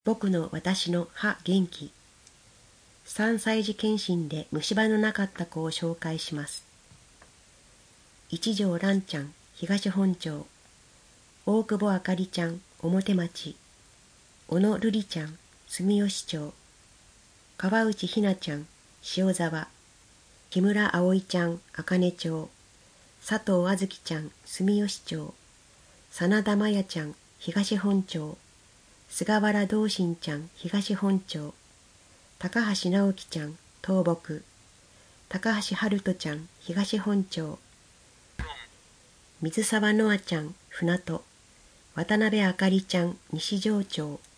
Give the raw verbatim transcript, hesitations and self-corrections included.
僕の私の歯元気。さんさい児検診で虫歯のなかった子を紹介します。一条蘭ちゃん、東本町。大久保あかりちゃん、表町。小野瑠璃ちゃん、住吉町。川内ひなちゃん、塩沢。木村葵ちゃん、茜町。佐藤あずきちゃん、住吉町。真田麻也ちゃん、東本町。菅原道心ちゃん、東本町。高橋直樹ちゃん、東北。高橋春人ちゃん、東本町。水沢ノアちゃん、船戸。渡辺あかりちゃん、西条町。